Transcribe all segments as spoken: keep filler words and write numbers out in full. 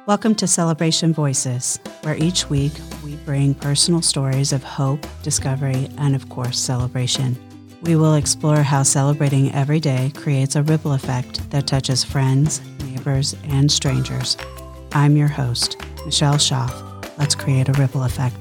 Welcome to Celebration Voices, where each week we bring personal stories of hope, discovery, and of course, celebration. We will explore how celebrating every day creates a ripple effect that touches friends, neighbors, and strangers. I'm your host, Michelle Schaaf. Let's create a ripple effect.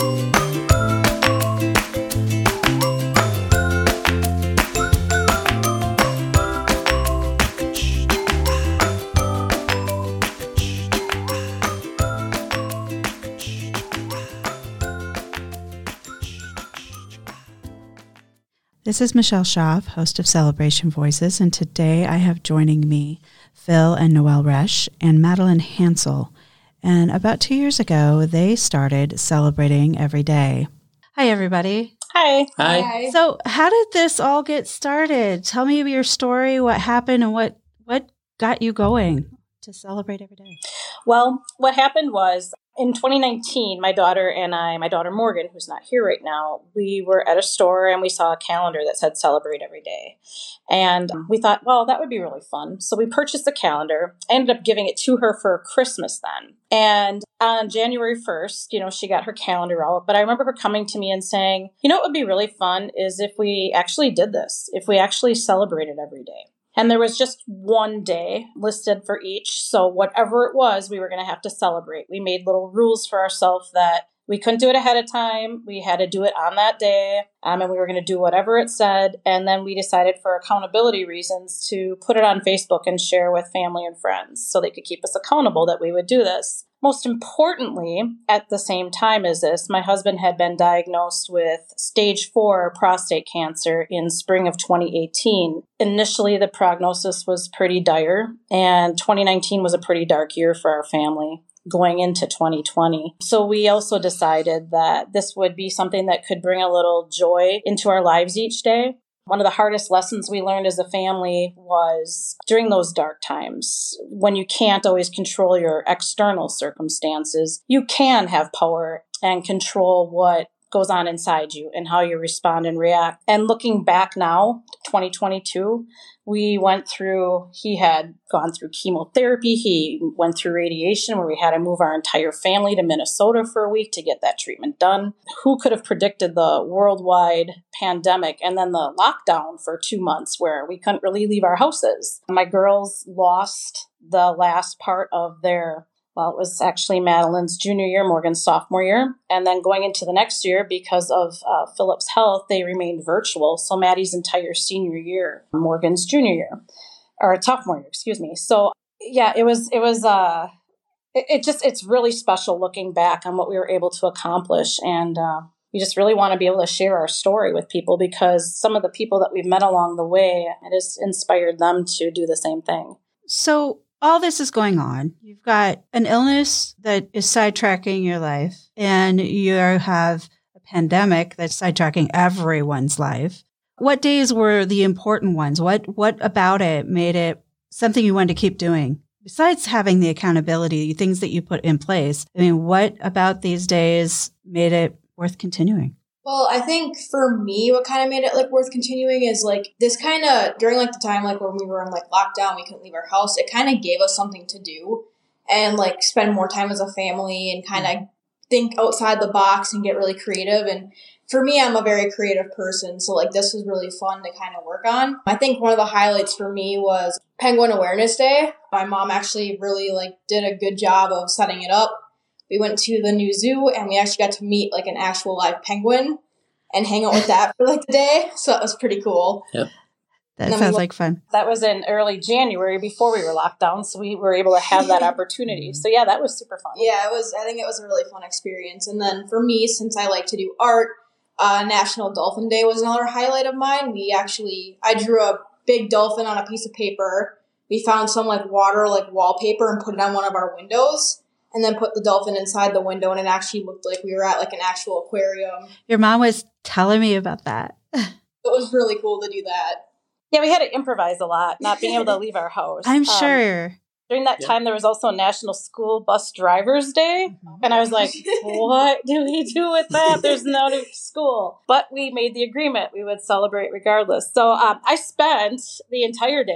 This is Michelle Schaaf, host of Celebration Voices, and today I have joining me Phil and Noelle Resch and Madeline Hansel. And about two years ago, they started celebrating every day. Hi, everybody. Hi. Hi. Hi. So how did this all get started? Tell me your story, what happened, and what, what got you going to celebrate every day? Well, what happened was in twenty nineteen, my daughter and I, my daughter Morgan, who's not here right now, we were at a store and we saw a calendar that said celebrate every day. And we thought, well, that would be really fun. So we purchased the calendar. I ended up giving it to her for Christmas then. And on January first, you know, she got her calendar out. But I remember her coming to me and saying, you know, what would be really fun is if we actually did this, if we actually celebrated every day. And there was just one day listed for each. So whatever it was, we were going to have to celebrate. We made little rules for ourselves that we couldn't do it ahead of time. We had to do it on that day. Um, and we were going to do whatever it said. And then we decided for accountability reasons to put it on Facebook and share with family and friends so they could keep us accountable that we would do this. Most importantly, at the same time as this, my husband had been diagnosed with stage four prostate cancer in spring of twenty eighteen. Initially, the prognosis was pretty dire, and twenty nineteen was a pretty dark year for our family going into twenty twenty. So we also decided that this would be something that could bring a little joy into our lives each day. One of the hardest lessons we learned as a family was during those dark times, when you can't always control your external circumstances, you can have power and control what goes on inside you and how you respond and react. And looking back now, twenty twenty-two, we went through, he had gone through chemotherapy. He went through radiation where we had to move our entire family to Minnesota for a week to get that treatment done. Who could have predicted the worldwide pandemic and then the lockdown for two months where we couldn't really leave our houses? My girls lost the last part of their Well, it was actually Madeline's junior year, Morgan's sophomore year. And then going into the next year, because of uh, Philip's health, they remained virtual. So Maddie's entire senior year, Morgan's junior year, or sophomore year, excuse me. So yeah, it was, it was, uh, it, it just, it's really special looking back on what we were able to accomplish. And uh, we just really want to be able to share our story with people because some of the people that we've met along the way, it has inspired them to do the same thing. So all this is going on. You've got an illness that is sidetracking your life, and you have a pandemic that's sidetracking everyone's life. What days were the important ones? What what about it made it something you wanted to keep doing? Besides having the accountability, things that you put in place, I mean, what about these days made it worth continuing? Well, I think for me, what kind of made it like worth continuing is like this kind of during like the time like when we were in like lockdown, we couldn't leave our house. It kind of gave us something to do and like spend more time as a family and kind of think outside the box and get really creative. And for me, I'm a very creative person. So like this was really fun to kind of work on. I think one of the highlights for me was Penguin Awareness Day. My mom actually really like did a good job of setting it up. We went to the new zoo and we actually got to meet like an actual live penguin and hang out with that for like the day. So that was pretty cool. Yep. That sounds we, like fun. That was in early January before we were locked down. So we were able to have that opportunity. So yeah, that was super fun. Yeah, it was. I think it was a really fun experience. And then for me, since I like to do art, uh, National Dolphin Day was another highlight of mine. We actually, I drew a big dolphin on a piece of paper. We found some like water, like wallpaper and put it on one of our windows. And then put the dolphin inside the window, and it actually looked like we were at like an actual aquarium. Your mom was telling me about that. It was really cool to do that. Yeah, we had to improvise a lot, not being able to leave our house. I'm sure. Um, during that time, there was also National School Bus Drivers Day. Mm-hmm. And I was like, what do we do with that? There's no new school. But we made the agreement. We would celebrate regardless. So um, I spent the entire day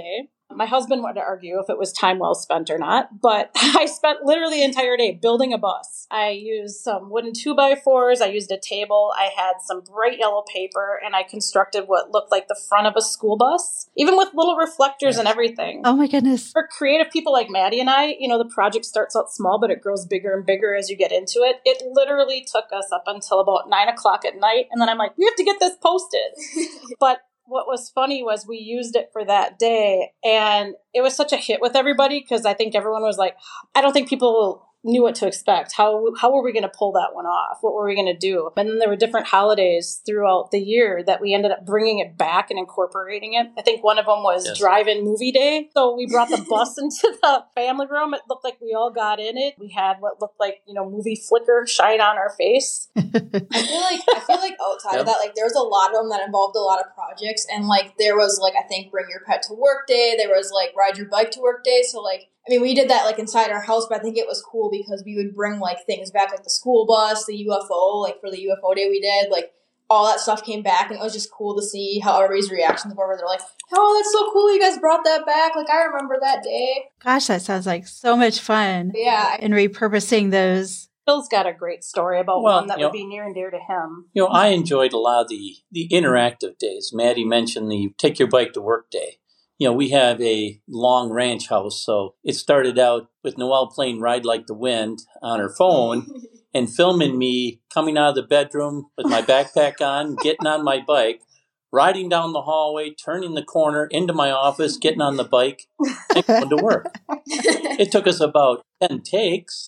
My husband wanted to argue if it was time well spent or not, but I spent literally the entire day building a bus. I used some wooden two by fours. I used a table. I had some bright yellow paper, and I constructed what looked like the front of a school bus, even with little reflectors and everything. Oh my goodness. For creative people like Maddie and I, you know, the project starts out small, but it grows bigger and bigger as you get into it. It literally took us up until about nine o'clock at night. And then I'm like, we have to get this posted. But what was funny was we used it for that day, and it was such a hit with everybody because I think everyone was like, I don't think people knew what to expect. How how were we going to pull that one off? What were we going to do? And then there were different holidays throughout the year that we ended up bringing it back and incorporating it. I think one of them was yes. drive-in movie day. So we brought the bus into the family room. It looked like we all got in it. We had what looked like, you know, movie flicker shine on our face. I feel like I feel like outside yep. of that, like there was a lot of them that involved a lot of projects, and like there was like I think bring your pet to work day. There was like ride your bike to work day. So like. I mean, we did that, like, inside our house, but I think it was cool because we would bring, like, things back, like the school bus, the U F O, like, for the U F O day we did, like, all that stuff came back, and it was just cool to see how everybody's reactions were. They're like, oh, that's so cool, you guys brought that back, like, I remember that day. Gosh, that sounds like so much fun. Yeah. And repurposing those. Phil's got a great story about well, one that would know, be near and dear to him. You know, I enjoyed a lot of the, the interactive days. Maddie mentioned the take your bike to work day. You know, we have a long ranch house, so it started out with Noelle playing Ride Like the Wind on her phone and filming me coming out of the bedroom with my backpack on, getting on my bike, riding down the hallway, turning the corner into my office, getting on the bike, and going to work. It took us about ten takes,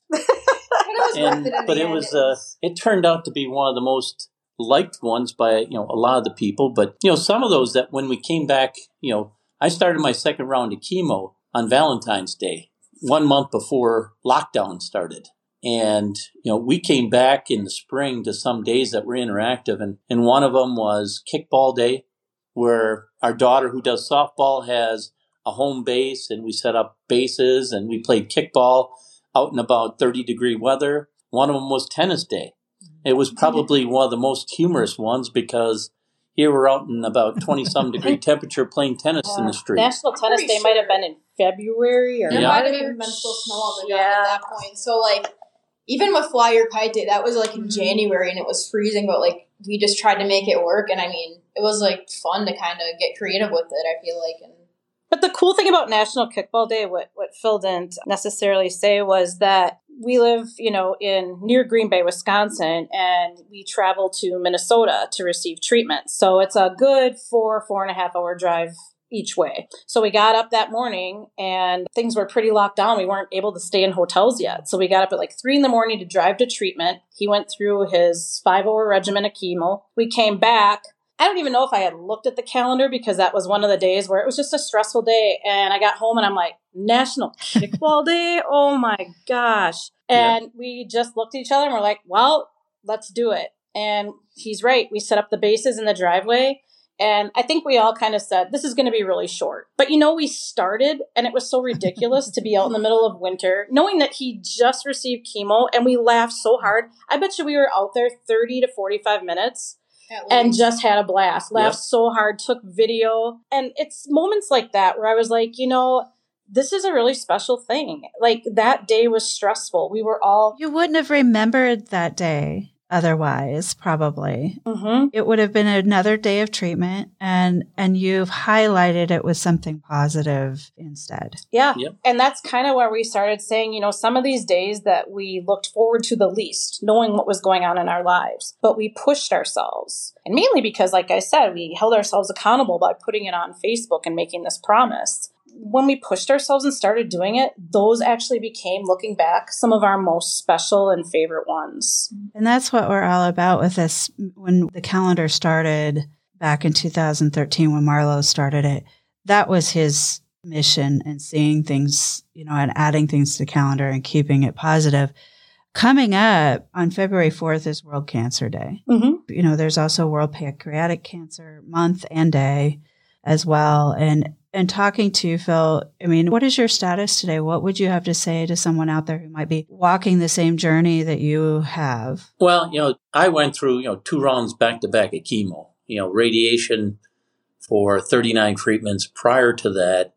and, but it was uh, it turned out to be one of the most liked ones by, you know, a lot of the people. But, you know, some of those that when we came back, you know, I started my second round of chemo on Valentine's Day, one month before lockdown started. And, you know, we came back in the spring to some days that were interactive. And, and one of them was kickball day, where our daughter who does softball has a home base, and we set up bases and we played kickball out in about thirty degree weather. One of them was tennis day. It was probably one of the most humorous ones because here we're out in about twenty-some degree temperature playing tennis yeah. in the street. National Tennis Day sure. might have been in February. Or There yeah. might have even been still snow on the ground yeah. at that point. So, like, even with Fly Your Kite Day, that was, like, in mm-hmm. January, and it was freezing, but, like, we just tried to make it work. And, I mean, it was, like, fun to kind of get creative with it, I feel like. And But the cool thing about National Kickball Day, what, what Phil didn't necessarily say, was that we live, you know, in near Green Bay, Wisconsin, and we travel to Minnesota to receive treatment. So it's a good four, four and a half hour drive each way. So we got up that morning and things were pretty locked down. We weren't able to stay in hotels yet. So we got up at like three in the morning to drive to treatment. He went through his five hour regimen of chemo. We came back. I don't even know if I had looked at the calendar because that was one of the days where it was just a stressful day. And I got home and I'm like, National Kickball Day? Oh my gosh. And yeah. we just looked at each other and we're like, well, let's do it. And he's right. We set up the bases in the driveway. And I think we all kind of said, this is going to be really short. But, you know, we started and it was so ridiculous to be out in the middle of winter, knowing that he just received chemo, and we laughed so hard. I bet you we were out there thirty to forty-five minutes. And just had a blast, laughed yep. so hard, took video. And it's moments like that where I was like, you know, this is a really special thing. Like, that day was stressful. We were all... You wouldn't have remembered that day otherwise, probably. Mm-hmm. It would have been another day of treatment, and and you've highlighted it with something positive instead. Yeah. Yep. And that's kind of where we started saying, you know, some of these days that we looked forward to the least, knowing what was going on in our lives, but we pushed ourselves. And mainly because, like I said, we held ourselves accountable by putting it on Facebook and making this promise. When we pushed ourselves and started doing it, those actually became, looking back, some of our most special and favorite ones. And that's what we're all about with this. When the calendar started back in two thousand thirteen, when Marlo started it, that was his mission, and seeing things, you know, and adding things to the calendar and keeping it positive. Coming up on February fourth is World Cancer Day. Mm-hmm. You know, there's also World Pancreatic Cancer Month and Day as well. And And talking to you, Phil, I mean, what is your status today? What would you have to say to someone out there who might be walking the same journey that you have? Well, you know, I went through, you know, two rounds back to back of chemo, you know, radiation for thirty-nine treatments. Prior to that,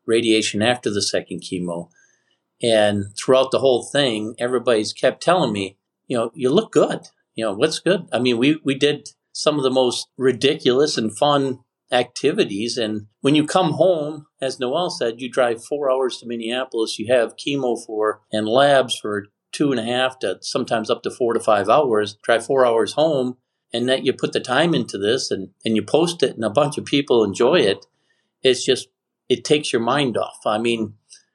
radiation after the second chemo. And throughout the whole thing, everybody's kept telling me, you know, you look good. You know, what's good? I mean, we, we did some of the most ridiculous and fun activities. And when you come home, as Noelle said, you drive four hours to Minneapolis, you have chemo for and labs for two and a half to sometimes up to four to five hours, drive four hours home, and that you put the time into this and, and you post it and a bunch of people enjoy it. It's just, it takes your mind off. I mean,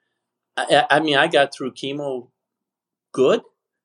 I, I mean, I got through chemo good.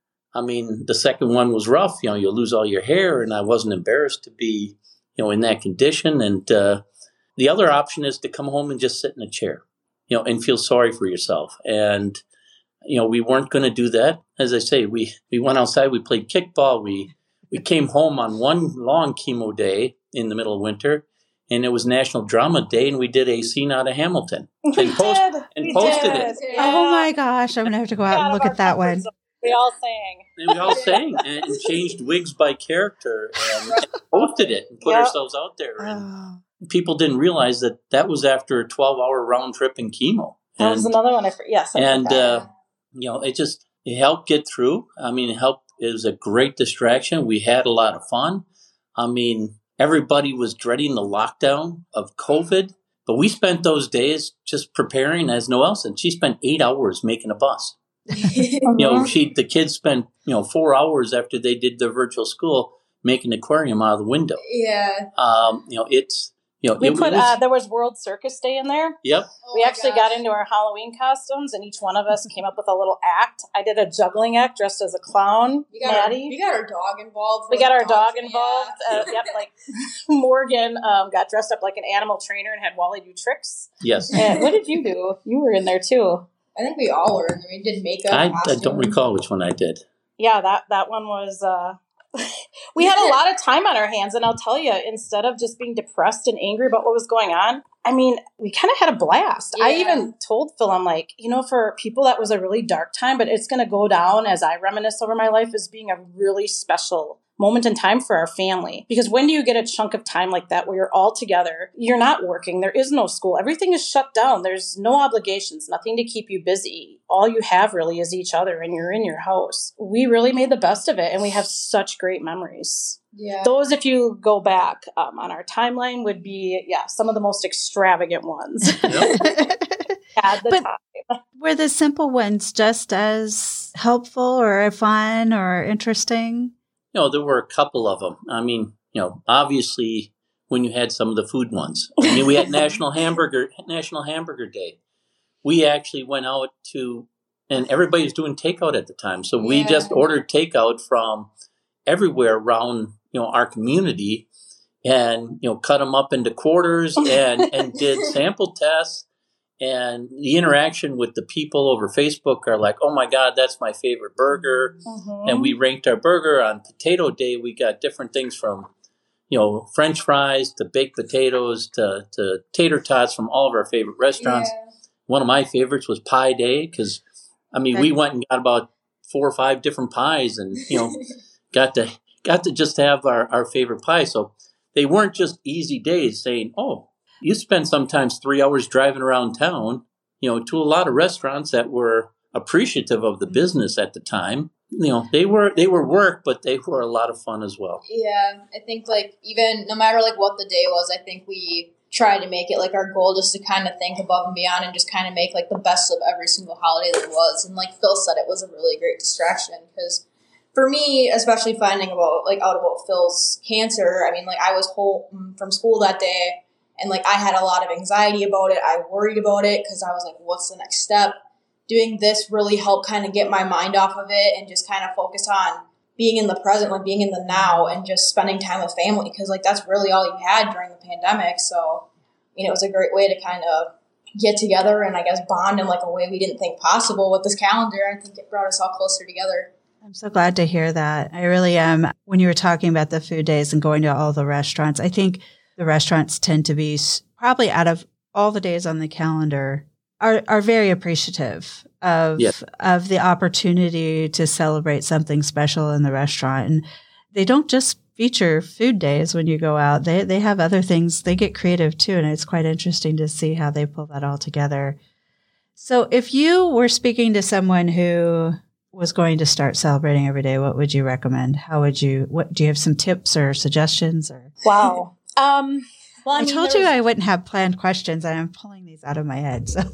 I mean, the second one was rough. You know, you lose all your hair, and I wasn't embarrassed to be, you know, in that condition. And uh, the other option is to come home and just sit in a chair, you know, and feel sorry for yourself. And, you know, we weren't going to do that. As I say, we, we went outside, we played kickball. We, we came home on one long chemo day in the middle of winter, and it was National Drama Day, and we did a scene out of Hamilton. We and post, did. And we posted did. it. Yeah. Oh my gosh, I'm going to have to go out and look at that one. Zone. We all sang. And we all sang and changed wigs by character and posted it and put Yep. ourselves out there. And Oh. people didn't realize that that was after a twelve-hour round trip in chemo. That And, was another one. I for- yes. I and forgot. uh, you know, it just it helped get through. I mean, it helped. It was a great distraction. We had a lot of fun. I mean, everybody was dreading the lockdown of COVID, but we spent those days just preparing. As Noelle said, she spent eight hours making a bus. You know, she the kids spent you know four hours after they did their virtual school making an aquarium out of the window. Yeah. Um, you know, it's you know we it, put it was, uh, there was World Circus Day in there. yep. Oh We my actually gosh. got into our Halloween costumes, and each one of us came up with a little act. I did a juggling act dressed as a clown. We got, our, Maddie. we got our dog involved. We for got the our dog training, involved. yeah. Uh, yep, like Morgan um, got dressed up like an animal trainer and had Wally do tricks. Yes. And what did you do? You were in there too. I think we all were. We did makeup. I, I costume. don't recall which one I did. Yeah, that that one was. Uh, we had a lot of time on our hands, and I'll tell you, instead of just being depressed and angry about what was going on, I mean, we kind of had a blast. I Yeah. even told Phil, I'm like, you know, for people that was a really dark time, but it's going to go down as I reminisce over my life as being a really special moment in time for our family. Because when do you get a chunk of time like that where you're all together? You're not working. There is no school. Everything is shut down. There's no obligations, nothing to keep you busy. All you have really is each other, and you're in your house. We really made the best of it, and we have such great memories. Yeah. Those, if you go back um, on our timeline, would be, yeah, some of the most extravagant ones at the But- time. Were the simple ones just as helpful or fun or interesting? You know, there were a couple of them. I mean, you know, obviously when you had some of the food ones. I mean, we had National Hamburger National Hamburger Day. We actually went out to, and everybody was doing takeout at the time. So we Yeah. just ordered takeout from everywhere around, you know, our community, and, you know, cut them up into quarters and, and did sample tests. And the interaction with the people over Facebook are like, oh my God, that's my favorite burger. Mhm. And we ranked our burger on Potato Day. We got different things from, you know, French fries to baked potatoes to, to tater tots from all of our favorite restaurants. Yeah. One of my favorites was Pie Day because, I mean, we went and got about four or five different pies and, you know, got to got to just have our, our favorite pie. So they weren't just easy days saying, oh, you spend sometimes three hours driving around town, you know, to a lot of restaurants that were appreciative of the business at the time. You know, they were they were work, but they were a lot of fun as well. Yeah, I think like even no matter like what the day was, I think we tried to make it like our goal just to kind of think above and beyond and just kind of make like the best of every single holiday that was. And like Phil said, it was a really great distraction because for me, especially finding about like out about Phil's cancer, I mean, like I was home from school that day and like I had a lot of anxiety about it. I worried about it because I was like, what's the next step? Doing this really helped kind of get my mind off of it and just kind of focus on being in the present, like being in the now and just spending time with family because like that's really all you had during the pandemic. So, you know, it was a great way to kind of get together and I guess bond in like a way we didn't think possible with this calendar. I think it brought us all closer together. I'm so glad to hear that. I really am. When you were talking about the food days and going to all the restaurants, I think the restaurants tend to be s- probably out of all the days on the calendar are, are very appreciative of, Yes. of the opportunity to celebrate something special in the restaurant. And they don't just feature food days when you go out. They they have other things. They get creative too, and it's quite interesting to see how they pull that all together. So if you were speaking to someone who was going to start celebrating every day, what would you recommend? How would you, what, do you have some tips or suggestions or? Wow. Um, well, I, I mean, told you was... I wouldn't have planned questions, and I'm pulling these out of my head. So.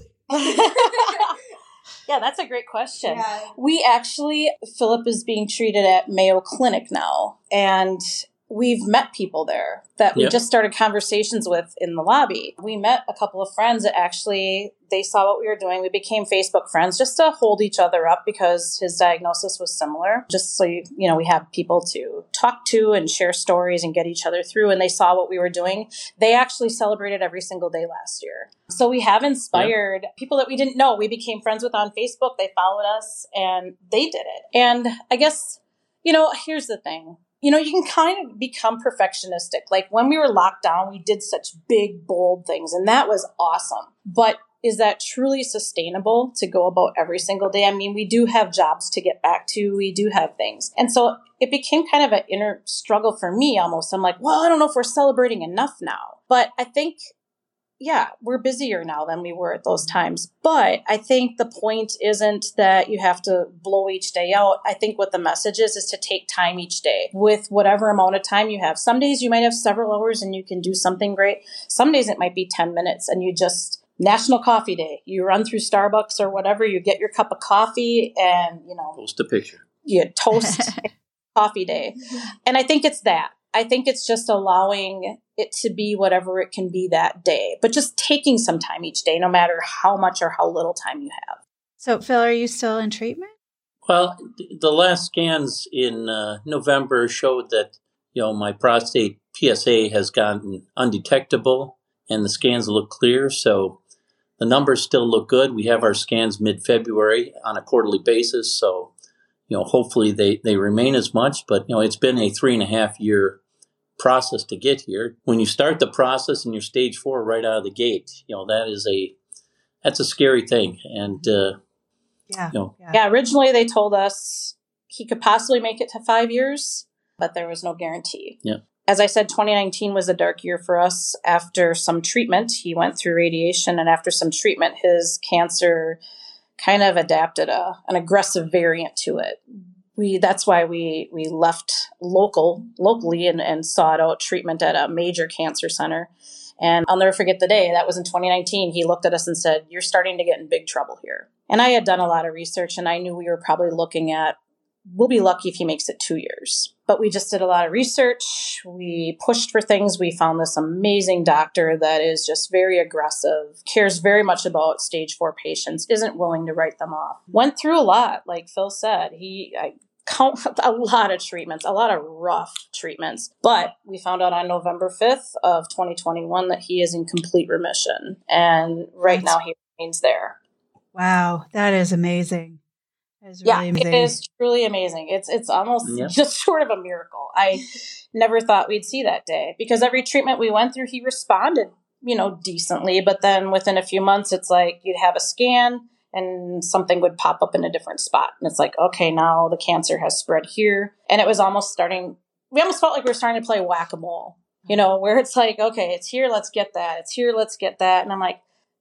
Yeah, that's a great question. Yeah. We actually, Philip is being treated at Mayo Clinic now, and we've met people there that we Yep. just started conversations with in the lobby. We met a couple of friends that actually, they saw what we were doing. We became Facebook friends just to hold each other up because his diagnosis was similar. Just so, you, you know, we have people to talk to and share stories and get each other through. And they saw what we were doing. They actually celebrated every single day last year. So we have inspired yep. people that we didn't know. We became friends with on Facebook. They followed us and they did it. And I guess, you know, here's the thing. You know, you can kind of become perfectionistic. Like when we were locked down, we did such big, bold things, and that was awesome. But is that truly sustainable to go about every single day? I mean, we do have jobs to get back to. We do have things. And so it became kind of an inner struggle for me almost. I'm like, well, I don't know if we're celebrating enough now. But I think, yeah, we're busier now than we were at those times. But I think the point isn't that you have to blow each day out. I think what the message is, is to take time each day with whatever amount of time you have. Some days you might have several hours and you can do something great. Some days it might be ten minutes and you just, National Coffee Day. You run through Starbucks or whatever, you get your cup of coffee and, you know. Post a picture. You toast coffee day. And I think it's that. I think it's just allowing it to be whatever it can be that day, but just taking some time each day, no matter how much or how little time you have. So, Phil, are you still in treatment? Well, the last scans in uh, November showed that, you know, my prostate P S A has gotten undetectable and the scans look clear. So the numbers still look good. We have our scans mid-February on a quarterly basis. So, you know, hopefully they, they remain as much, but, you know, it's been a three and a half year process to get here. When you start the process and you're stage four right out of the gate, you know, that is a, that's a scary thing. And, uh, yeah, you know, yeah. Yeah. Originally they told us he could possibly make it to five years, but there was no guarantee. Yeah. As I said, twenty nineteen was a dark year for us. After some treatment, he went through radiation, and after some treatment, his cancer kind of adapted a, an aggressive variant to it. We that's why we we left local locally and, and sought out treatment at a major cancer center. And I'll never forget the day. That was in twenty nineteen. He looked at us and said, "You're starting to get in big trouble here." And I had done a lot of research, and I knew we were probably looking at, we'll be lucky if he makes it two years. But we just did a lot of research. We pushed for things. We found this amazing doctor that is just very aggressive, cares very much about stage four patients, isn't willing to write them off. Went through a lot, like Phil said. He I count a lot of treatments, a lot of rough treatments. But we found out on November fifth of twenty twenty-one that he is in complete remission. And right That's- now he remains there. Wow, that is amazing. That is Yeah, really amazing. it is truly amazing. It's it's almost Yeah. just short of a miracle. I never thought we'd see that day because every treatment we went through, he responded, you know, decently. But then within a few months, it's like you'd have a scan and something would pop up in a different spot. And it's like, okay, now the cancer has spread here. And it was almost starting, we almost felt like we were starting to play whack-a-mole, you know, where it's like, okay, it's here, let's get that. It's here, let's get that. And I'm like,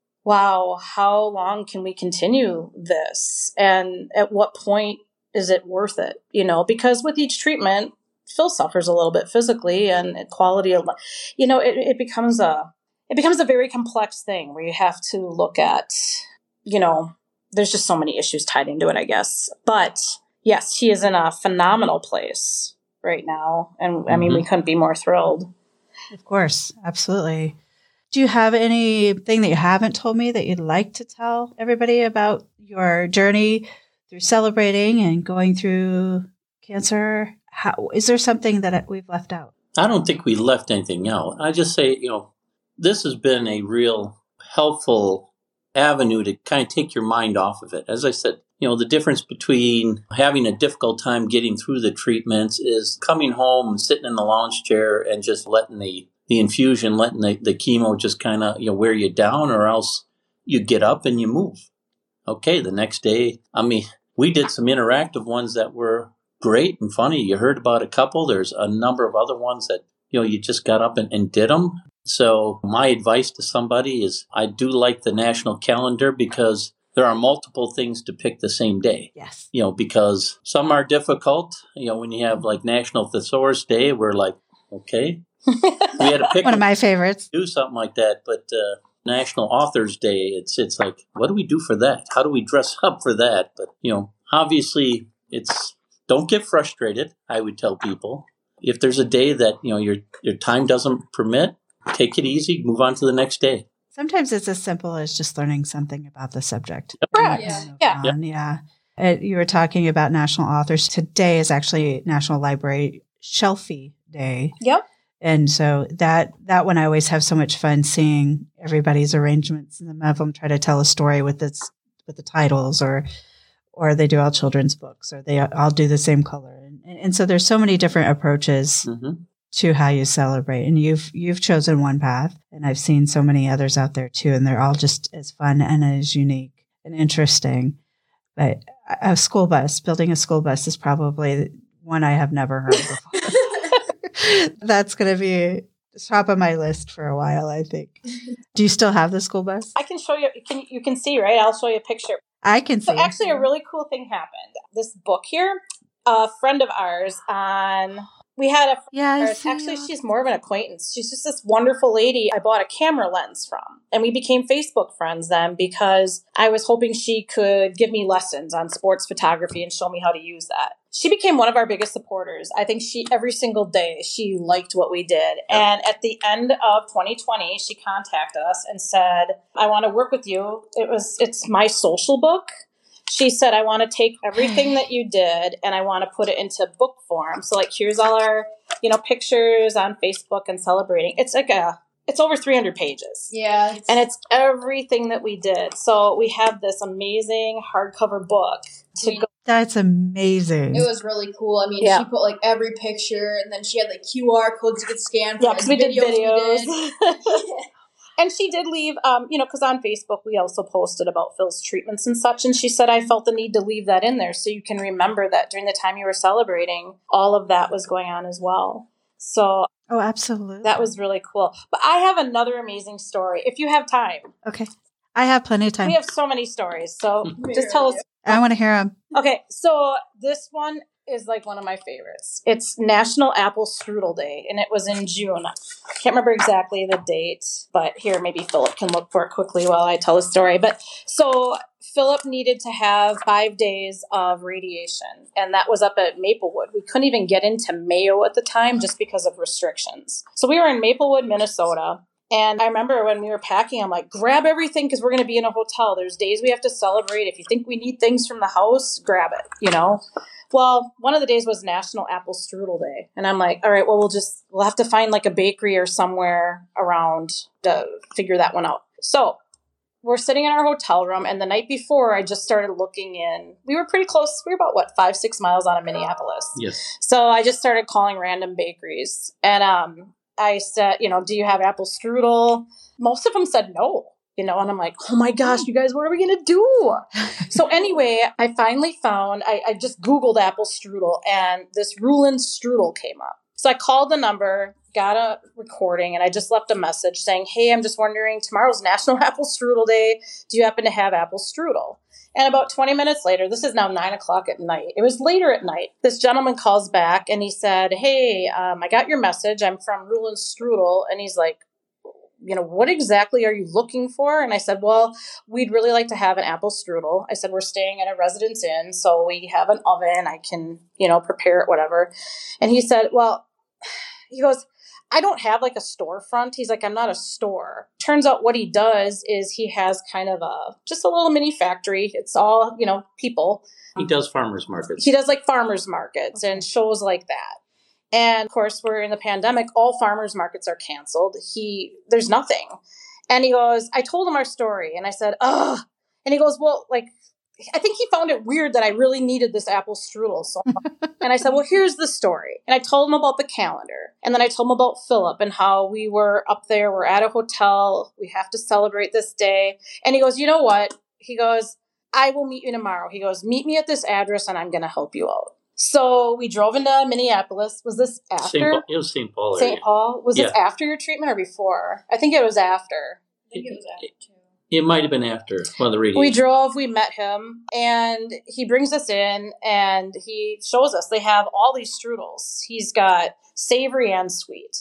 wow, how long can we continue this? And at what point is it worth it? You know, because with each treatment, Phil suffers a little bit physically and quality of life. You know, it, it becomes a it becomes a very complex thing where you have to look at, you know, there's just so many issues tied into it, I guess. But yes, he is in a phenomenal place right now. And I mean, Mhm. we couldn't be more thrilled. Of course, absolutely. Do you have anything that you haven't told me that you'd like to tell everybody about your journey through celebrating and going through cancer? How, is there something that we've left out? I don't think we left anything out. I just say, you know, this has been a real helpful avenue to kind of take your mind off of it. As I said, you know, the difference between having a difficult time getting through the treatments is coming home and sitting in the lounge chair and just letting the, the infusion, letting the, the chemo just kind of, you know, wear you down, or else you get up and you move. Okay, the next day, I mean, we did some interactive ones that were great and funny. You heard about a couple. There's a number of other ones that, you know, you just got up and, and did them. So my advice to somebody is I do like the national calendar because there are multiple things to pick the same day. Yes. You know, because some are difficult. You know, when you have like National Thesaurus Day, we're like, okay, we had to pick one of my favorites. Do something like that. But uh, National Authors Day, it's it's like, what do we do for that? How do we dress up for that? But, you know, obviously it's, don't get frustrated, I would tell people. If there's a day that, you know, your your time doesn't permit, take it easy, move on to the next day. Sometimes it's as simple as just learning something about the subject. Correct. Yeah. Yeah. On, yeah. Uh, you were talking about national authors. Today is actually National Library Shelfie Day. Yep. And so that that one I always have so much fun seeing everybody's arrangements. And some of them try to tell a story with its with the titles, or or they do all children's books, or they all do the same color. And, and, and so there's so many different approaches mm-hmm. to how you celebrate. And you've you've chosen one path, and I've seen so many others out there too, and they're all just as fun and as unique and interesting. But a school bus, building a school bus is probably one I have never heard before. That's going to be top of my list for a while, I think. Do you still have the school bus? I can show you. Can you can see, right? I'll show you a picture. I can see. So actually, a really cool thing happened. This book here, a friend of ours on. We had a friend yeah, of ours. Actually, she's more of an acquaintance. She's just this wonderful lady I bought a camera lens from. And we became Facebook friends then because I was hoping she could give me lessons on sports photography and show me how to use that. She became one of our biggest supporters. I think she, every single day, she liked what we did. And at the end of twenty twenty, she contacted us and said, I want to work with you. It was, it's my social book. She said, I want to take everything that you did and I want to put it into book form. So like, here's all our, you know, pictures on Facebook and celebrating. It's like a, it's over three hundred pages. Yeah. And it's everything that we did. So we have this amazing hardcover book to I mean, go. That's amazing. It was really cool. I mean, Yeah. she put like every picture, and then she had like Q R codes you could scan for Yeah, like, because we did videos. videos. We did. And she did leave, um, you know, because on Facebook we also posted about Phil's treatments and such. And she said, I felt the need to leave that in there so you can remember that during the time you were celebrating, all of that was going on as well. So oh, absolutely. that was really cool. But I have another amazing story, if you have time. Okay. I have plenty of time. We have so many stories. So just tell us. I want to hear them. Okay, so this one is like one of my favorites. It's National Apple Strudel Day, and it was in June. I can't remember exactly the date, but here, maybe Philip can look for it quickly while I tell the story. But so Philip needed to have five days of radiation, and that was up at Maplewood. We couldn't even get into Mayo at the time just because of restrictions. So we were in Maplewood, Minnesota. And I remember when we were packing, I'm like, grab everything because we're going to be in a hotel. There's days we have to celebrate. If you think we need things from the house, grab it, you know? Well, one of the days was National Apple Strudel Day. And I'm like, all right, well, we'll just, we'll have to find like a bakery or somewhere around to figure that one out. So we're sitting in our hotel room. And the night before, I just started looking in. We were pretty close. We were about, what, five, six miles out of Minneapolis. Yes. So I just started calling random bakeries. And, um, I said, you know, do you have apple strudel? Most of them said no, you know, and I'm like, oh my gosh, you guys, what are we going to do? So anyway, I finally found, I, I just Googled apple strudel and this Rulin strudel came up. So I called the number, got a recording, and I just left a message saying, hey, I'm just wondering, tomorrow's National Apple Strudel Day. Do you happen to have apple strudel? And about twenty minutes later, this is now nine o'clock at night. It was later at night. This gentleman calls back and he said, hey, um, I got your message. I'm from Rulin Strudel. And he's like, you know, what exactly are you looking for? And I said, well, we'd really like to have an apple strudel. I said, we're staying at a Residence Inn, so we have an oven. I can, you know, prepare it, whatever. And he said, well, he goes, I don't have like a storefront. He's like, I'm not a store. Turns out what he does is he has kind of a, just a little mini factory. It's all, you know, people. He does farmers markets. He does like farmers markets okay. and shows like that. And of course, we're in the pandemic. All farmers markets are canceled. He, there's nothing. And he goes, I told him our story. And I said, ugh. And he goes, well, like, I think he found it weird that I really needed this apple strudel so much. And I said, well, here's the story. And I told him about the calendar. And then I told him about Philip and how we were up there. We're at a hotel. We have to celebrate this day. And he goes, you know what? He goes, I will meet you tomorrow. He goes, meet me at this address and I'm going to help you out. So we drove into Minneapolis. Was this after? Saint Paul, it was Saint Paul area. Saint Paul? Was Yeah. this after your treatment or before? I think it was after. I think it was after too. It might have been after one of the radiation. We drove, we met him, and he brings us in and he shows us they have all these strudels. He's got savory and sweet.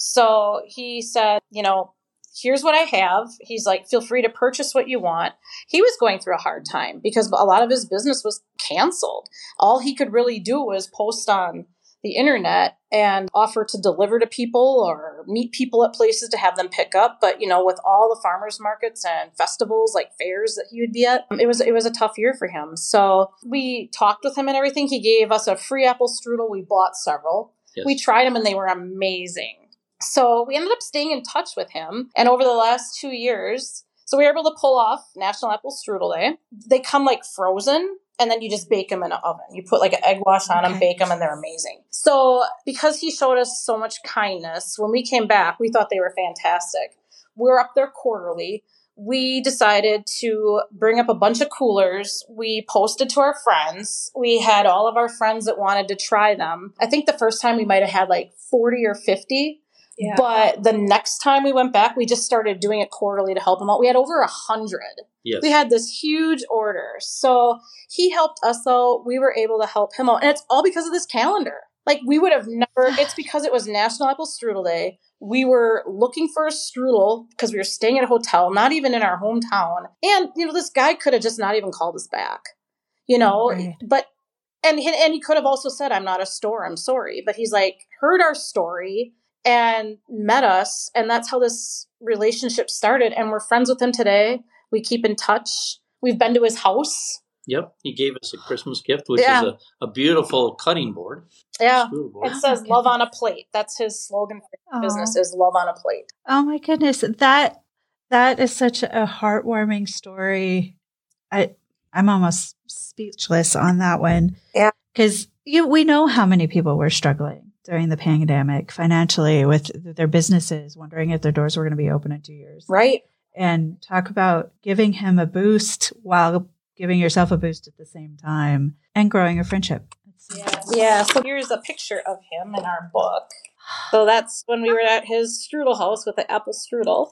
So he said, you know, here's what I have. He's like, feel free to purchase what you want. He was going through a hard time because a lot of his business was canceled. All he could really do was post on the internet and offer to deliver to people or meet people at places to have them pick up. But, you know, with all the farmers markets and festivals like fairs that he would be at, it was it was a tough year for him. So we talked with him and everything. He gave us a free apple strudel. We bought several. Yes. We tried them and they were amazing. So we ended up staying in touch with him. And over the last two years, so we were able to pull off National Apple Strudel Day. They come like frozen. And then you just bake them in an oven. You put like an egg wash on them, Okay. bake them, and they're amazing. So because he showed us so much kindness, when we came back, we thought they were fantastic. We're up there quarterly. We decided to bring up a bunch of coolers. We posted to our friends. We had all of our friends that wanted to try them. I think the first time we might have had like forty or fifty. Yeah. But the next time we went back, we just started doing it quarterly to help them out. We had over a hundred. Yes. We had this huge order. So he helped us out. We were able to help him out. And it's all because of this calendar. Like we would have never, it's because it was National Apple Strudel Day. We were looking for a strudel because we were staying at a hotel, not even in our hometown. And, you know, this guy could have just not even called us back, you know, Right. but, and, he- and he could have also said, I'm not a store, I'm sorry. But he's like, heard our story and met us. And that's how this relationship started. And we're friends with him today. We keep in touch. We've been to his house. Yep. He gave us a Christmas gift, which Yeah. is a, a beautiful cutting board. Yeah. Strudel board. It says love on a plate. That's his slogan for his business is love on a plate. Oh my goodness. That that is such a heartwarming story. I I'm almost speechless on that one. Yeah. Because you we know how many people were struggling during the pandemic financially with their businesses, wondering if their doors were going to be open in two years. Right. And talk about giving him a boost while giving yourself a boost at the same time and growing a friendship. It's- Yeah. Yeah. So here's a picture of him in our book. So that's when we were at his strudel house with the apple strudel.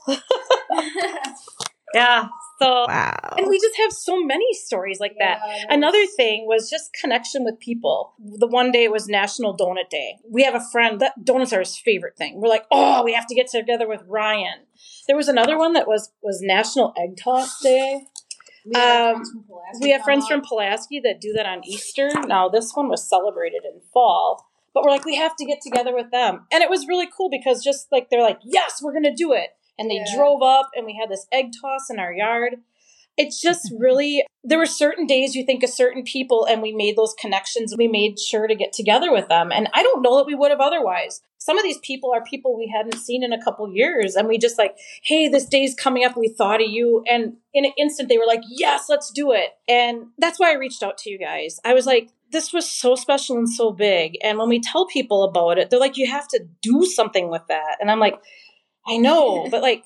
Yeah. So, Wow. and we just have so many stories like that. Yeah, Another thing was just connection with people. The one day it was National Donut Day. We have a friend that donuts are his favorite thing. We're like, oh, we have to get together with Ryan. There was another one that was was National Egg Toss Day. We have Um, friends from Pulaski We have friends come from Pulaski that do that on Easter. Now this one was celebrated in fall, but we're like, we have to get together with them. And it was really cool because just like they're like, yes, we're gonna do it. And they Yeah. drove up and we had this egg toss in our yard. It's just really, there were certain days you think of certain people and we made those connections. We made sure to get together with them. And I don't know that we would have otherwise. Some of these people are people we hadn't seen in a couple years. And we just like, hey, this day's coming up. We thought of you. And in an instant, they were like, yes, let's do it. And that's why I reached out to you guys. I was like, this was so special and so big. And when we tell people about it, they're like, you have to do something with that. And I'm like, I know, but like,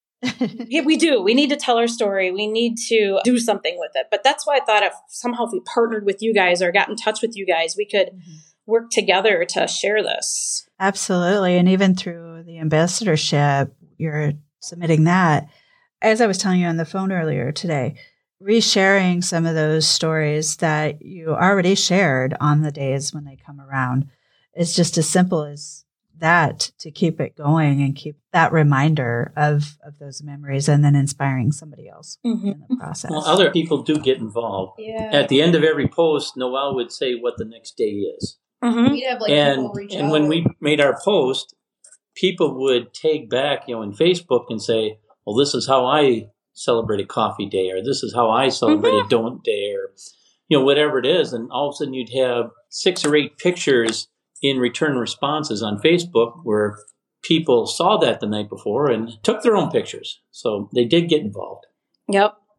yeah, we do. We need to tell our story. We need to do something with it. But that's why I thought if somehow if we partnered with you guys or got in touch with you guys, we could work together to share this. Absolutely. And even through the ambassadorship, you're submitting that. As I was telling you on the phone earlier today, resharing some of those stories that you already shared on the days when they come around is just as simple as that to keep it going and keep that reminder of, of those memories and then inspiring somebody else Mm-hmm. in the process. Well, other people do get involved. Yeah. At the end of every post, Noelle would say what the next day is. Mm-hmm. We'd have like and people reach and out. when we made our post, people would tag back, you know, in Facebook and say, well, this is how I celebrated coffee day, or this is how I celebrated Mm-hmm. donut day, or, you know, whatever it is. And all of a sudden you'd have six or eight pictures in return responses on Facebook where people saw that the night before and took their own pictures. So they did get involved. Yep.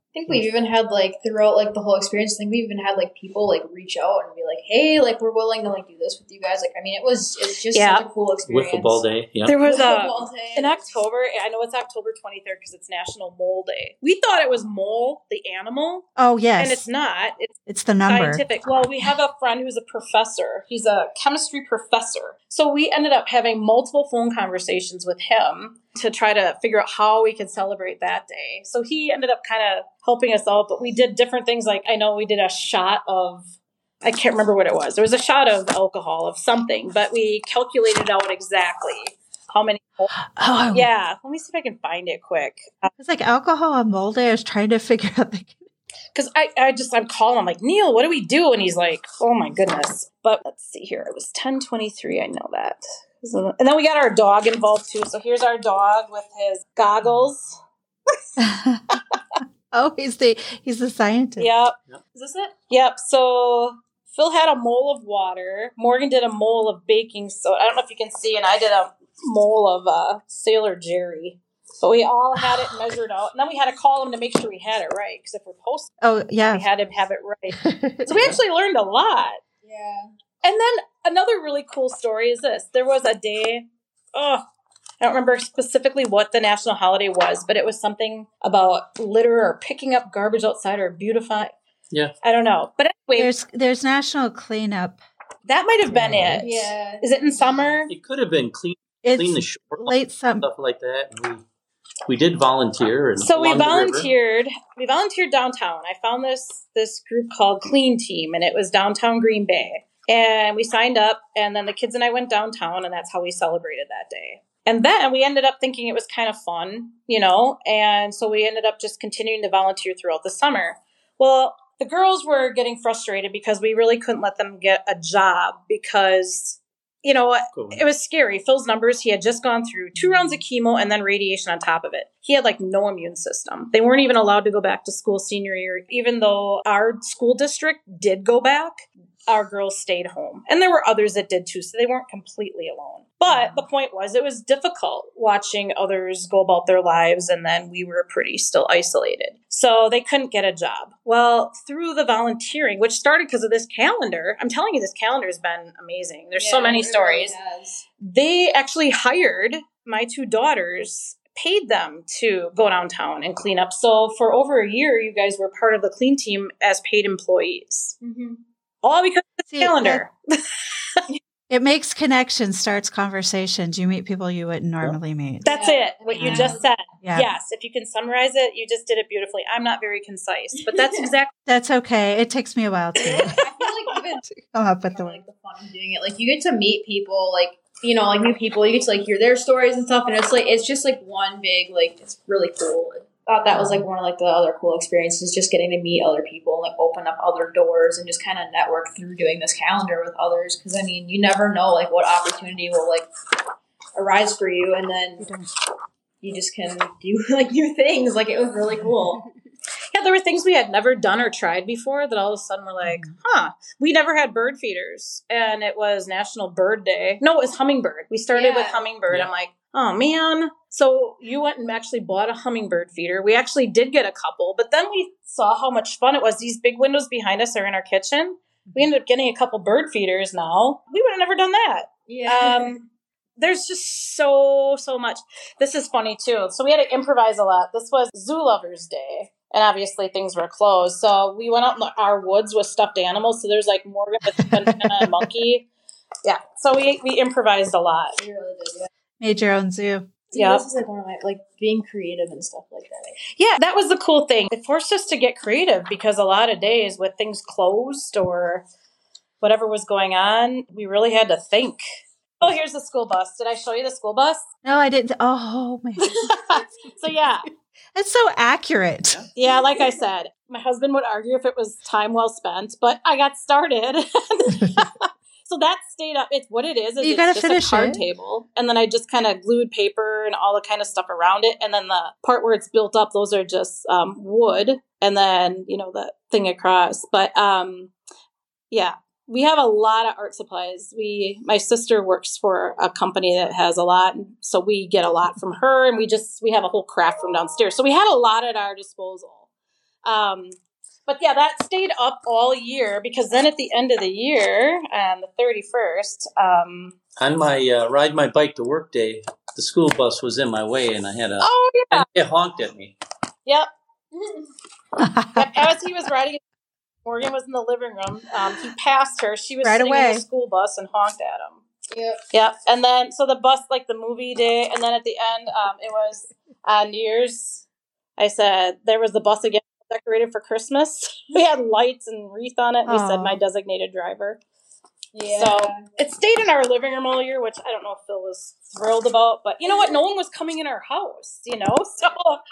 I think we've even had like throughout like the whole experience, I think we even had like people like reach out and be like, "Hey, like we're willing to like do this with you guys." Like, I mean, it was it's just Yeah. such a cool experience. With football day, yeah. There was With a football day. in October. I know it's October twenty-third because it's National Mole Day. We thought it was mole, the animal, Oh, yes. and it's not. It's It's the number. scientific. Well, we have a friend who's a professor. He's a chemistry professor. So we ended up having multiple phone conversations with him to try to figure out how we could celebrate that day. So he ended up kind of helping us out, but we did different things. Like I know we did a shot of, I can't remember what it was. There was a shot of alcohol of something, but we calculated out exactly how many. Oh, Yeah. Let me see if I can find it quick. It's like alcohol and mold. I was trying to figure out the. Because I, I just, I'm calling, I'm like, Neil, what do we do? And he's like, oh my goodness. But let's see here. It was ten twenty-three. I know that. So, and then we got our dog involved too. So here's our dog with his goggles. Oh, he's the he's the scientist. Yep. Yep. Is this it? Yep. So Phil had a mole of water. Morgan did a mole of baking soda. I don't know if you can see. And I did a mole of uh, Sailor Jerry. But we all had it measured out. And then we had to call him to make sure we had it right. Because if we're posting, Oh, yeah. we had to have it right. So we actually learned a lot. Yeah. And then another really cool story is this. There was a day, oh, I don't remember specifically what the national holiday was, but it was something about litter or picking up garbage outside or beautify. Yeah. I don't know. But anyway, There's there's National Cleanup. that might have been it. Yeah. Is it in summer? It could have been clean, It's clean the shore, late summer. stuff like that. And we we did volunteer, and So we along the river. volunteered. We volunteered downtown. I found this this group called Clean Team, and it was downtown Green Bay. And we signed up, and then the kids and I went downtown, and that's how we celebrated that day. And then we ended up thinking it was kind of fun, you know, and so we ended up just continuing to volunteer throughout the summer. Well, the girls were getting frustrated because we really couldn't let them get a job because, you know, Cool. it was scary. Phil's numbers, he had just gone through two rounds of chemo and then radiation on top of it. He had like no immune system. They weren't even allowed to go back to school senior year, even though our school district did go back. Our girls stayed home. And there were others that did too, so they weren't completely alone. But the point was, it was difficult watching others go about their lives, and then we were pretty still isolated. So they couldn't get a job. Well, through the volunteering, which started because of this calendar, I'm telling you, this calendar has been amazing. There's so Yeah, many it really stories. has. They actually hired my two daughters, paid them to go downtown and clean up. So for over a year, you guys were part of the Clean Team as paid employees. Mm-hmm. All because of the See, calendar. It makes connections, starts conversations. You meet people you wouldn't normally meet. That's Yeah. it. What you Yeah. just said. Yeah. Yes. If you can summarize it, you just did it beautifully. I'm not very concise, but that's exactly. That's okay. It takes me a while to I feel like even come up with the like word. the fun of doing it, like you get to meet people, like you know, like new people. You get to like hear their stories and stuff, and it's like it's just like one big like it's really cool. I thought that was like one of like the other cool experiences, just getting to meet other people and like open up other doors and just kind of network through doing this calendar with others. Because I mean, you never know like what opportunity will like arise for you, and then you just can do like new things. Like it was really cool. Yeah, there were things we had never done or tried before that all of a sudden we're like, huh, we never had bird feeders. And it was National Bird Day. No, it was Hummingbird. We started Yeah. with Hummingbird. Yeah. I'm like, oh man. So you went and actually bought a Hummingbird feeder. We actually did get a couple, but then we saw how much fun it was. These big windows behind us are in our kitchen. We ended up getting a couple bird feeders now. We would have never done that. Yeah. Um, there's just so, so much. This is funny too. So we had to improvise a lot. This was Zoo Lovers Day. And obviously things were closed. So we went out in our woods with stuffed animals. So there's like Morgan with a monkey. Yeah. So we we improvised a lot. You really did, yeah. Made your own zoo. See, Yeah. This is like one of my like being creative and stuff like that. Yeah, that was the cool thing. It forced us to get creative because a lot of days with things closed or whatever was going on, we really had to think. Oh, here's the school bus. Did I show you the school bus? No, I didn't. Oh, my. So yeah. That's so accurate. Yeah, like I said, my husband would argue if it was time well spent, but I got started. So that stayed up. It's what it is. is You it's gotta just finish a card it. table. And then I just kind of glued paper and all the kind of stuff around it. And then the part where it's built up, those are just um, wood. And then, you know, the thing across. But um, yeah, we have a lot of art supplies. We, my sister works for a company that has a lot. So we get a lot from her. And we just, we have a whole craft room downstairs. So we had a lot at our disposal. Um, but yeah, that stayed up all year because then at the end of the year, on the thirty-first, um, on my uh, ride my bike to work day, the school bus was in my way, and I had a oh yeah, and it honked at me. yep. Yep. As he was riding, Morgan was in the living room. Um, he passed her. She was Right sitting away. in the school bus and honked at him. Yep. Yep. And then, so the bus, like the movie day, and then at the end, um, it was on New Year's. I said, there was the bus again decorated for Christmas. We had lights and wreath on it. And we said, Aw. my designated driver. Yeah. So it stayed in our living room all year, which I don't know if Phil was thrilled about. But you know what? No one was coming in our house, you know? So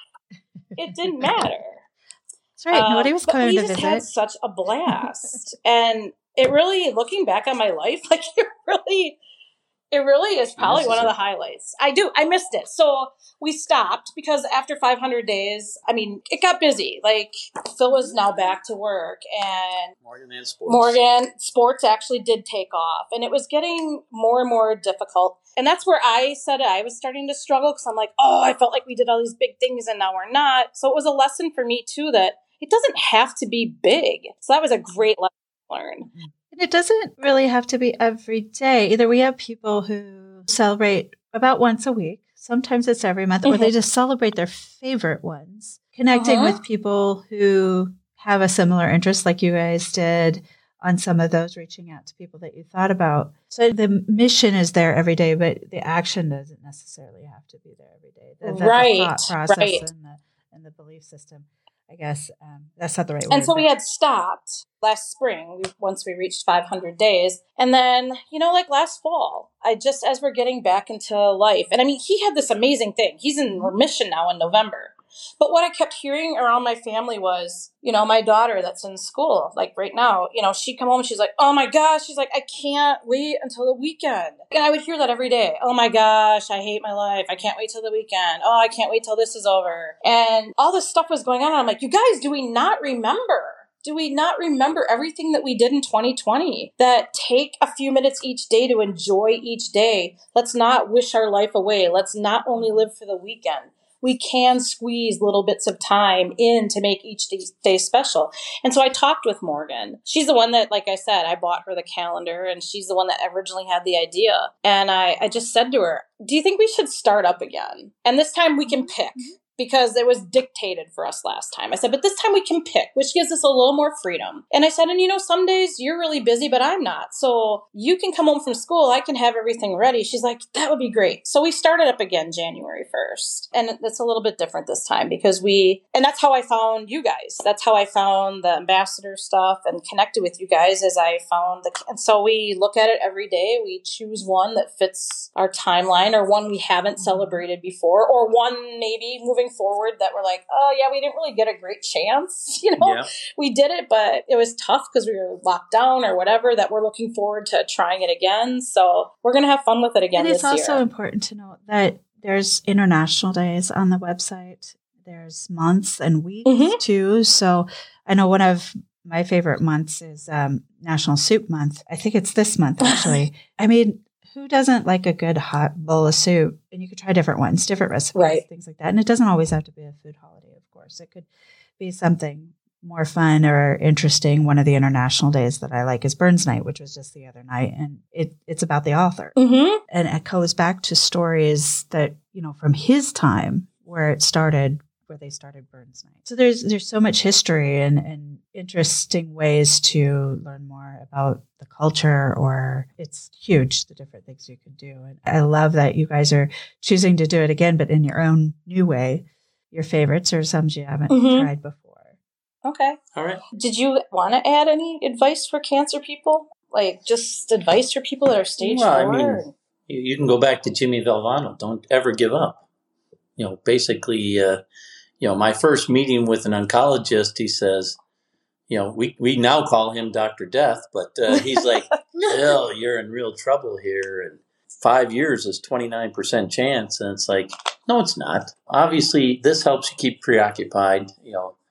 it didn't matter. That's right. Um, Nobody was but coming we to just visit. had such a blast. And it really, looking back on my life, like it really, it really is probably misses one of it. the highlights. I do. I missed it. So we stopped because after five hundred days, I mean, it got busy. Like Phil was now back to work and Morgan and sports. Morgan, sports actually did take off and it was getting more and more difficult. And that's where I said I was starting to struggle because I'm like, oh, I felt like we did all these big things and now we're not. So it was a lesson for me too that it doesn't have to be big. So that was a great lesson to learn. And it doesn't really have to be every day. Either we have people who celebrate about once a week. Sometimes it's every month, or they just celebrate their favorite ones. Connecting Uh-huh. with people who have a similar interest like you guys did on some of those, reaching out to people that you thought about. So the mission is there every day, but the action doesn't necessarily have to be there every day. The, the, Right, the thought process right. and, the, and the belief system. I guess um, that's not the right word. And so we but- had stopped last spring we, once we reached five hundred days. And then, you know, like last fall, I just, as we're getting back into life, and I mean, he had this amazing thing. He's in remission now in November. But what I kept hearing around my family was, you know, my daughter that's in school, like right now, you know, she'd come home and she's like, oh my gosh, she's like, I can't wait until the weekend. And I would hear that every day. Oh my gosh, I hate my life. I can't wait till the weekend. Oh, I can't wait till this is over. And all this stuff was going on. And I'm like, you guys, do we not remember? Do we not remember everything that we did in twenty twenty? That take a few minutes each day to enjoy each day. Let's not wish our life away. Let's not only live for the weekend. We can squeeze little bits of time in to make each day special. And so I talked with Morgan. She's the one that, like I said, I bought her the calendar and she's the one that originally had the idea. And I, I just said to her, do you think we should start up again? And this time we can pick. Because it was dictated for us last time. I said, but this time we can pick, which gives us a little more freedom. And I said, and you know, some days you're really busy, but I'm not. So you can come home from school. I can have everything ready. She's like, that would be great. So we started up again January first. And it's a little bit different this time because we, and that's how I found you guys. That's how I found the ambassador stuff and connected with you guys as I found the, and so we look at it every day. We choose one that fits our timeline or one we haven't celebrated before or one maybe moving forward that we're like, oh yeah, we didn't really get a great chance. You know, Yeah. we did it, but it was tough because we were locked down or whatever, that we're looking forward to trying it again. So we're going to have fun with it again And this it's also year. important to note that there's international days on the website. There's months and weeks Mhm. too. So I know one of my favorite months is um, National Soup Month. I think it's this month, actually. I mean, who doesn't like a good hot bowl of soup? And you could try different ones, different recipes, Right. things like that. And it doesn't always have to be a food holiday, of course. It could be something more fun or interesting. One of the international days that I like is Burns Night, which was just the other night. And it, it's about the author. Mm-hmm. And it goes back to stories that, you know, from his time where it started, where they started Burns Night. So there's there's so much history and, and interesting ways to learn more about the culture, or it's huge, the different things you can do. And I love that you guys are choosing to do it again, but in your own new way, your favorites or some you haven't Mhm. tried before. Okay. All right. Did you want to add any advice for cancer people? Like just advice for people that are stage Well, I four? mean, You, you can go back to Jimmy Valvano. Don't ever give up. You know, basically, uh, you know, my first meeting with an oncologist, he says, you know, we, we now call him Doctor Death, but uh, he's like, Bill, you're in real trouble here. And five years is twenty-nine percent chance. And it's like, no, it's not. Obviously, this helps you keep preoccupied. You know,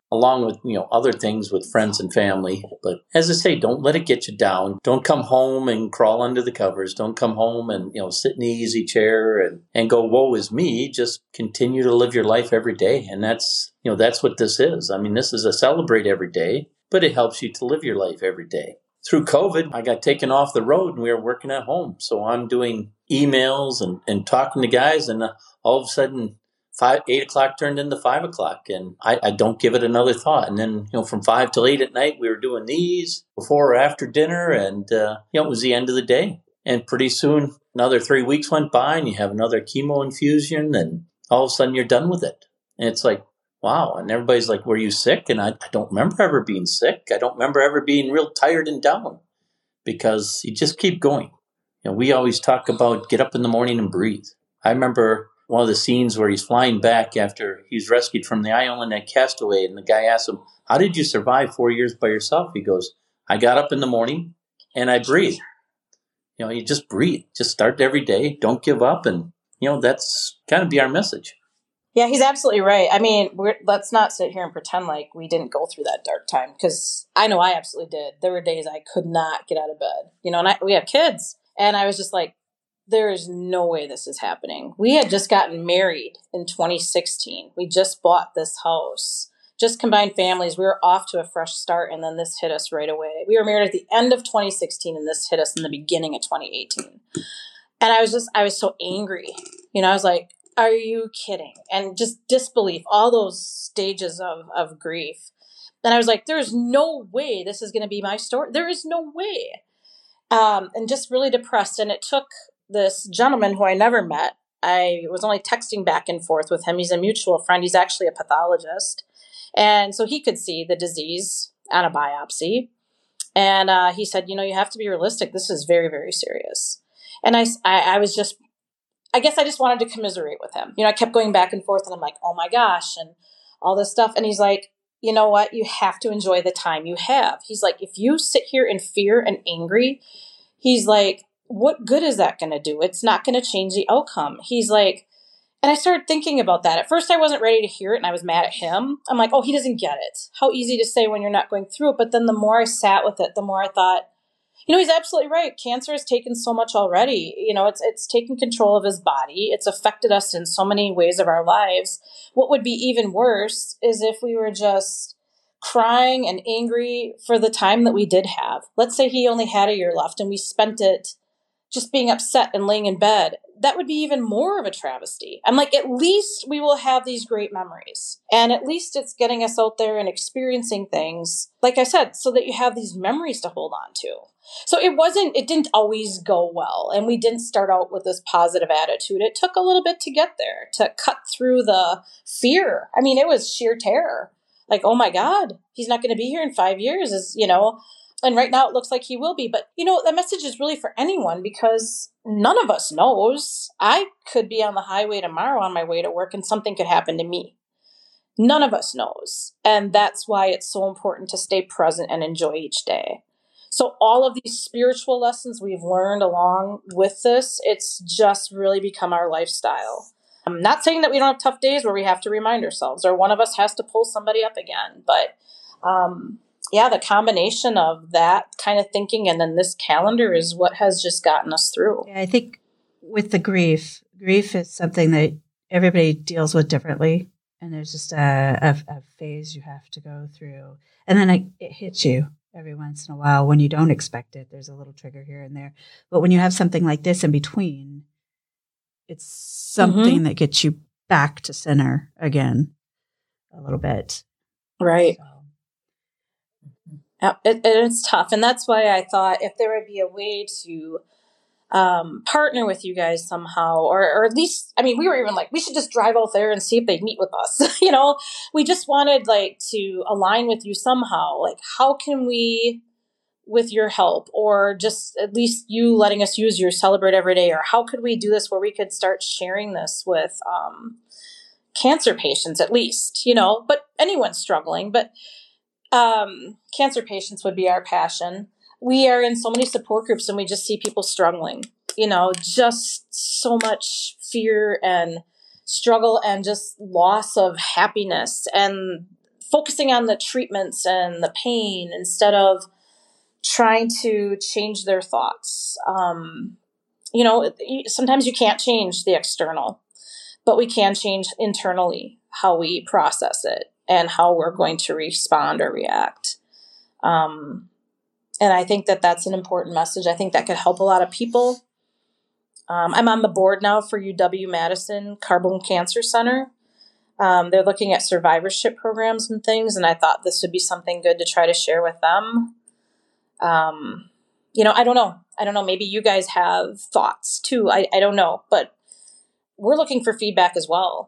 along with, you know, other things with friends and family. But as I say, don't let it get you down. Don't come home and crawl under the covers. Don't come home and, you know, sit in the easy chair and, and go, woe is me. Just continue to live your life every day. And that's, you know, that's what this is. I mean, this is a celebrate every day, but it helps you to live your life every day. Through COVID, I got taken off the road and we were working at home. So I'm doing emails and, and talking to guys, and uh, all of a sudden, Five, eight o'clock turned into five o'clock, and I, I don't give it another thought. And then, you know, from five till eight at night, we were doing these before or after dinner, and uh, you know, it was the end of the day. And pretty soon, another three weeks went by, and you have another chemo infusion, and all of a sudden, you're done with it. And it's like, wow. And everybody's like, "Were you sick?" And I, I don't remember ever being sick. I don't remember ever being real tired and down, because you just keep going. You know, we always talk about get up in the morning and breathe. I remember one of the scenes where he's flying back after he's rescued from the island at Castaway, and the guy asks him, "How did you survive four years by yourself?" He goes, "I got up in the morning and I breathe." You know, you just breathe. Just start every day. Don't give up. And, you know, that's kind of be our message. Yeah, he's absolutely right. I mean, we're, let's not sit here and pretend like we didn't go through that dark time, because I know I absolutely did. There were days I could not get out of bed, you know, and I, we have kids, and I was just like, there is no way this is happening. We had just gotten married in twenty sixteen. We just bought this house, just combined families. We were off to a fresh start, and then this hit us right away. We were married at the end of twenty sixteen, and this hit us in the beginning of twenty eighteen. And I was just, I was so angry. You know, I was like, are you kidding? And just disbelief, all those stages of, of grief. Then I was like, there's no way this is going to be my story. There is no way. Um, and just really depressed. And it took this gentleman who I never met. I was only texting back and forth with him. He's a mutual friend. He's actually a pathologist. And so he could see the disease on a biopsy. And uh, he said, you know, you have to be realistic. This is very, very serious. And I, I, I was just, I guess I just wanted to commiserate with him. You know, I kept going back and forth, and I'm like, oh my gosh, and all this stuff. And he's like, you know what? You have to enjoy the time you have. He's like, if you sit here in fear and angry, he's like, what good is that going to do? It's not going to change the outcome. He's like, and I started thinking about that. At first, I wasn't ready to hear it, and I was mad at him. I'm like, oh, he doesn't get it. How easy to say when you're not going through it. But then the more I sat with it, the more I thought, you know, he's absolutely right. Cancer has taken so much already. You know, it's it's taken control of his body. It's affected us in so many ways of our lives. What would be even worse is if we were just crying and angry for the time that we did have. Let's say he only had a year left, and we spent it just being upset and laying in bed. That would be even more of a travesty. I'm like, at least we will have these great memories. And at least it's getting us out there and experiencing things, like I said, so that you have these memories to hold on to. So it wasn't, it didn't always go well. And we didn't start out with this positive attitude. It took a little bit to get there, to cut through the fear. I mean, it was sheer terror. Like, oh my God, he's not going to be here in five years, is, you know, and right now it looks like he will be. But, you know, that message is really for anyone, because none of us knows. I could be on the highway tomorrow on my way to work, and something could happen to me. None of us knows. And that's why it's so important to stay present and enjoy each day. So all of these spiritual lessons we've learned along with this, it's just really become our lifestyle. I'm not saying that we don't have tough days where we have to remind ourselves, or one of us has to pull somebody up again. But um, yeah, the combination of that kind of thinking and then this calendar is what has just gotten us through. Yeah, I think with the grief, grief is something that everybody deals with differently. And there's just a, a, a phase you have to go through. And then it, it hits you every once in a while when you don't expect it. There's a little trigger here and there. But when you have something like this in between, it's something mm-hmm. that gets you back to center again a little bit. Right. So. It, it's tough. And that's why I thought if there would be a way to um, partner with you guys somehow, or, or at least, I mean, we were even like, we should just drive out there and see if they'd meet with us. You know, we just wanted like to align with you somehow. Like, how can we, with your help, or just at least you letting us use your Celebrate Every Day, or how could we do this where we could start sharing this with um, cancer patients at least, you know, but anyone struggling, but um, cancer patients would be our passion. We are in so many support groups and we just see people struggling, you know, just so much fear and struggle and just loss of happiness. And focusing on the treatments and the pain instead of trying to change their thoughts. Um, you know, sometimes you can't change the external, but we can change internally how we process it and how we're going to respond or react. Um, and I think that that's an important message. I think that could help a lot of people. Um, I'm on the board now for U W-Madison Carbone Cancer Center. Um, they're looking at survivorship programs and things, and I thought this would be something good to try to share with them. Um, you know, I don't know. I don't know. Maybe you guys have thoughts too. I, I don't know, but we're looking for feedback as well.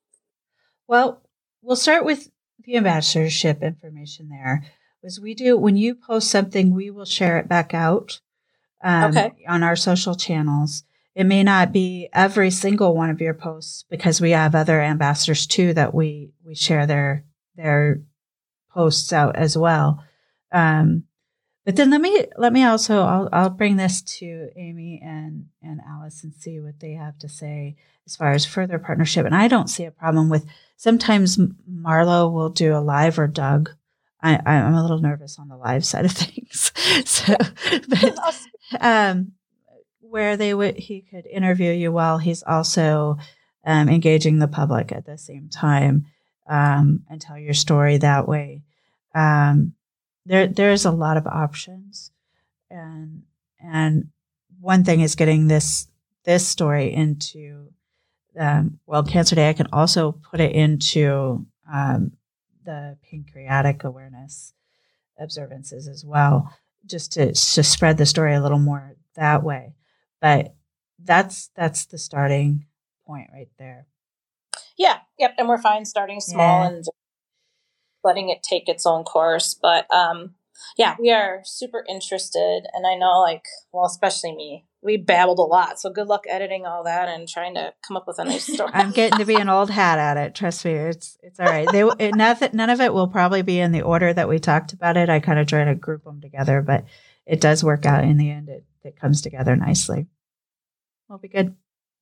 Well, we'll start with the ambassadorship information there. As we do, when you post something, we will share it back out um, okay. on our social channels. It may not be every single one of your posts because we have other ambassadors too that we, we share their their posts out as well. Um, but then let me let me also I'll I'll bring this to Amy and and Alice and see what they have to say as far as further partnership. And I don't see a problem with sometimes Marlo will do a live or Doug. I, I'm a little nervous on the live side of things. So, but, um, where they would, he could interview you while he's also um, engaging the public at the same time um, and tell your story that way. Um, there, there's a lot of options, and and one thing is getting this this story into um, World Cancer Day. I can also put it into um, the pancreatic awareness observances as well, just to to spread the story a little more that way. But that's that's the starting point right there. Yeah, yep, and we're fine starting small yeah. and letting it take its own course. But um, yeah, we are super interested, and I know, like, well, especially me, we babbled a lot. So good luck editing all that and trying to come up with a nice story. I'm getting to be an old hat at it. Trust me, it's it's all right. They it, nothing, none of it will probably be in the order that we talked about it. I kind of try to group them together, but it does work out in the end. It it comes together nicely. We'll be good.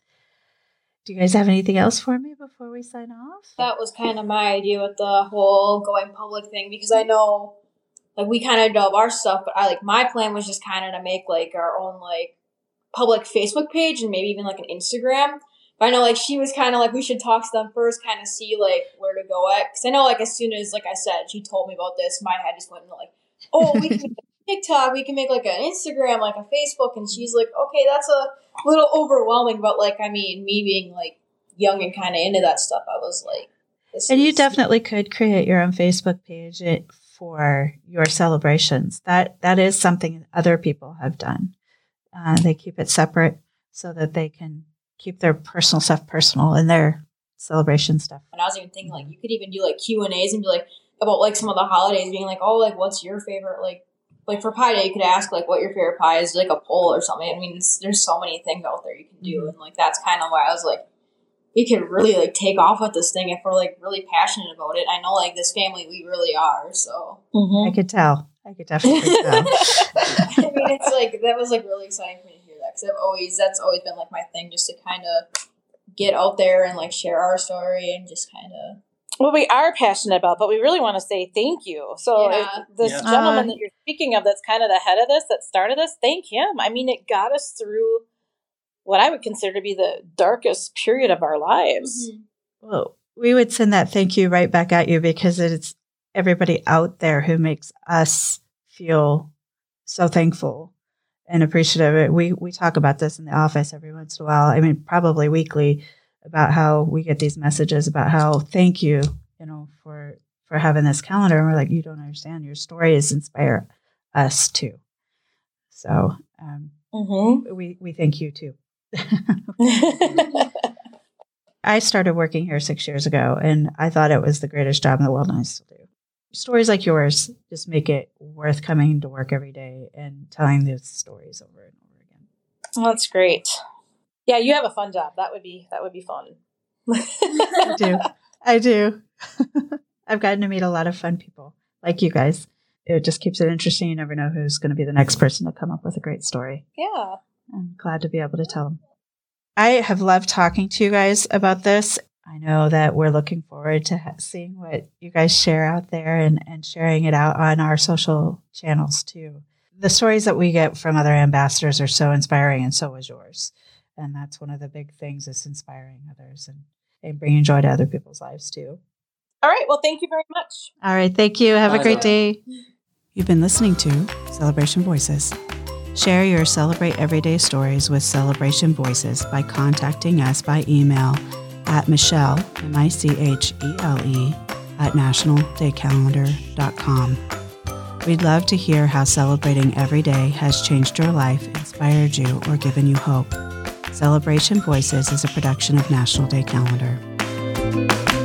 Do you guys have anything else for me before we sign off? That was kind of my idea with the whole going public thing, because I know, like, we kind of dove our stuff, but I like my plan was just kind of to make like our own like public Facebook page and maybe even like an Instagram. But I know, like, she was kind of like, we should talk to them first, kind of see like where to go at. Because I know, like, as soon as, like I said, she told me about this, my head just went into like, oh, we can make a TikTok, we can make like an Instagram, like a Facebook. And she's like, okay, that's a little overwhelming. But like, I mean, me being like young and kind of into that stuff, I was like, this and is- you definitely could create your own Facebook page for your celebrations. That that is something other people have done. Uh, they keep it separate so that they can keep their personal stuff personal and their celebration stuff. And I was even thinking, like, you could even do like Q and A's and be like about like some of the holidays, being like, oh, like, what's your favorite, like, like for Pie Day, you could ask like what your favorite pie is, like a poll or something. I mean, it's, there's so many things out there you can do, mm-hmm. and like that's kind of why I was like, we could really like take off with this thing if we're like really passionate about it. I know, like, this family, we really are. So mm-hmm. I could tell. I could definitely tell. I mean, it's like, that was like really exciting for me to hear that, because I've always, that's always been like my thing, just to kind of get out there and like share our story and just kind of. Well, we are passionate about, but we really want to say thank you. So yeah. if this yeah. gentleman uh, that you're speaking of, that's kind of the head of this, that started this, thank him. I mean, it got us through what I would consider to be the darkest period of our lives. Mm-hmm. Well, we would send that thank you right back at you, because it's everybody out there who makes us feel so thankful and appreciative. We we talk about this in the office every once in a while. I mean, probably weekly, about how we get these messages about how thank you, you know, for for having this calendar. And we're like, you don't understand. Your stories inspire us too. So um, mm-hmm. we we thank you too. I started working here six years ago, and I thought it was the greatest job in the world, and I still do. Stories like yours just make it worth coming to work every day and telling those stories over and over again. Well, that's great. Yeah, you have a fun job. That would be that would be fun. I do. I do. I've gotten to meet a lot of fun people like you guys. It just keeps it interesting. You never know who's going to be the next person to come up with a great story. Yeah. I'm glad to be able to tell them. I have loved talking to you guys about this. I know that we're looking forward to ha- seeing what you guys share out there and, and sharing it out on our social channels too. The stories that we get from other ambassadors are so inspiring, and so is yours. And that's one of the big things, is inspiring others and, and bringing joy to other people's lives too. All right. Well, thank you very much. All right. Thank you. Have Bye. a great day. You've been listening to Celebration Voices. Share your Celebrate Everyday stories with Celebration Voices by contacting us by email at Michelle, M I C H E L E, at national day calendar dot com. We'd love to hear how celebrating every day has changed your life, inspired you, or given you hope. Celebration Voices is a production of National Day Calendar.